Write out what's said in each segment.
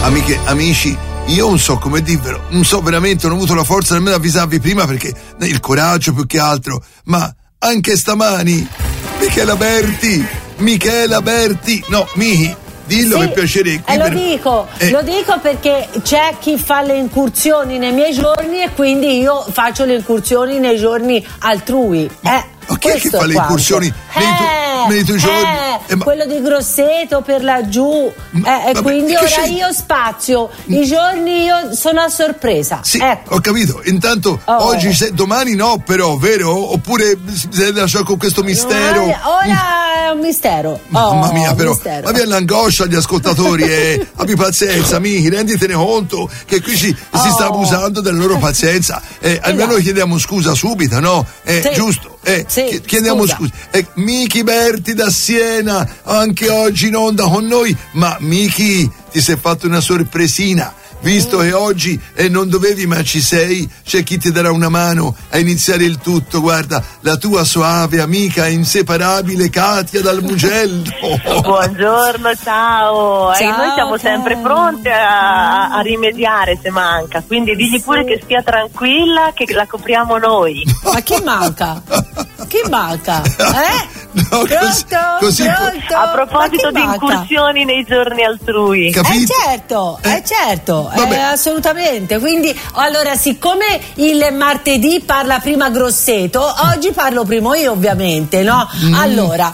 Amici, io non so come dirvelo, non so veramente, non ho avuto la forza nemmeno di avvisarvi prima perché il coraggio più che altro, ma anche stamani Michela Berti, no, Michi, dillo, sì, per piacere. Lo dico perché c'è chi fa le incursioni nei miei giorni e quindi io faccio le incursioni nei giorni altrui. Ma chi è che fa le incursioni nei tuoi giorni? Quello di Grosseto per laggiù. Quindi ora io spazio. I giorni io sono a sorpresa. Sì, ecco. Ho capito. Intanto oggi, domani no, però, vero? Oppure si lascia con questo mistero? Ora è un mistero. Mamma mia, però. Ma viene l'angoscia agli ascoltatori. Abbi pazienza, amici, renditene conto che qui si sta abusando della loro pazienza. Almeno chiediamo scusa subito, no? Sì. Giusto. Sì, chiediamo scusa. Miki Berti da Siena, anche oggi in onda con noi. Ma Miki, ti sei fatto una sorpresina. Visto che oggi non dovevi ma ci sei, c'è chi ti darà una mano a iniziare il tutto. Guarda, la tua soave amica inseparabile Katia dal Mugello. Buongiorno, ciao. Noi siamo sempre pronte a rimediare se manca, quindi digli pure che stia tranquilla, che la copriamo noi. Ma chi manca? Chi manca? No, così pronto? A proposito di incursioni nei giorni altrui. Capito? Certo. Assolutamente. Quindi, allora, siccome il martedì parla prima Grosseto, oggi parlo prima io, ovviamente, no? Allora,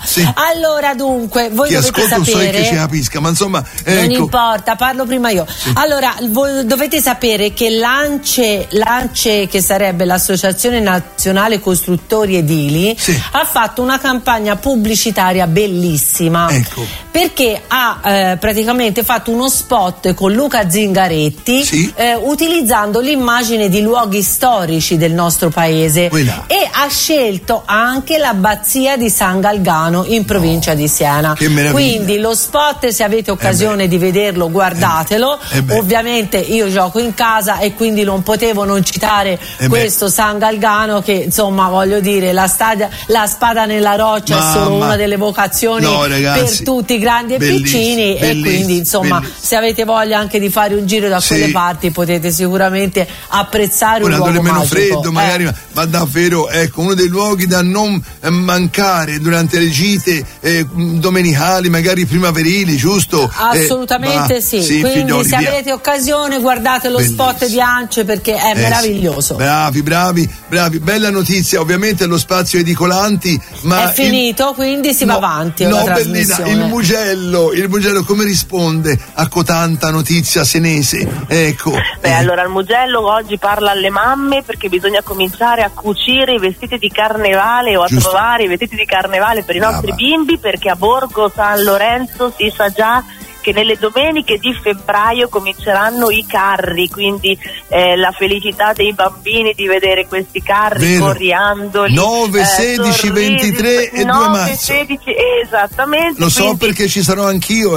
dunque, voi dovete sapere che ci capisca, ma insomma, non importa, parlo prima io. Sì. Allora, voi dovete sapere che l'ANCE, che sarebbe l'Associazione Nazionale Costruttori Edili, ha fatto una campagna pubblicitaria bellissima. Ecco. Perché ha praticamente fatto uno spot con Luca Zingaretti, utilizzando l'immagine di luoghi storici del nostro paese e ha scelto anche l'abbazia di San Galgano in provincia di Siena. Che meraviglia. Quindi lo spot, se avete occasione di vederlo, guardatelo. Ovviamente io gioco in casa e quindi non potevo non citare questo San Galgano, che insomma, voglio dire, la spada nella roccia è solo una delle vocazioni per tutti, grandi e piccini, e quindi insomma, se avete voglia anche di fare un giro da quelle parti, potete sicuramente apprezzare un luogo meno magico. Freddo magari, ma davvero, ecco, uno dei luoghi da non mancare durante le gite domenicali, magari primaverili, giusto? Assolutamente sì. Quindi figlioli, se avete occasione, guardate lo spot di ANCE, perché è meraviglioso. Bravi, bella notizia. Ovviamente lo spazio edicolanti, ma è finito, quindi si va avanti. Bellina, il Mugello come risponde a cotanta notizia senese? Ecco. Allora il Mugello oggi parla alle mamme, perché bisogna cominciare a cucire i vestiti di carnevale o a trovare i vestiti di carnevale per i nostri bimbi, perché a Borgo San Lorenzo si sa già che nelle domeniche di febbraio cominceranno i carri, quindi la felicità dei bambini di vedere questi carri, coriandoli, 9, 16, 23 e 2 marzo. 16, esattamente. Lo so, perché ci sarò anch'io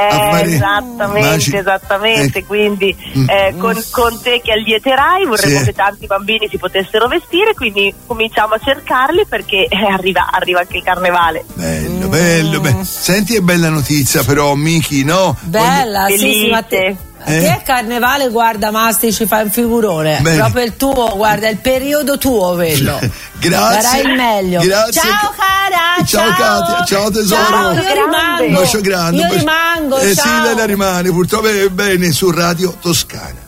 esattamente. Ecco. Quindi con te che allieterai, vorremmo che tanti bambini si potessero vestire, quindi cominciamo a cercarli, perché arriva anche il carnevale. Bello. Senti, è bella notizia però, Miki, no? Bella, sì, ma te è carnevale, guarda, Mastici fa un figurone. Proprio il tuo, guarda, il periodo tuo quello. Grazie. Darai il meglio. Grazie. Ciao cara. Ciao Katia, ciao tesoro. Ciao, io rimango. Un bacio grande. Io rimango. Sì, lei la rimane, purtroppo è bene su Radio Toscana.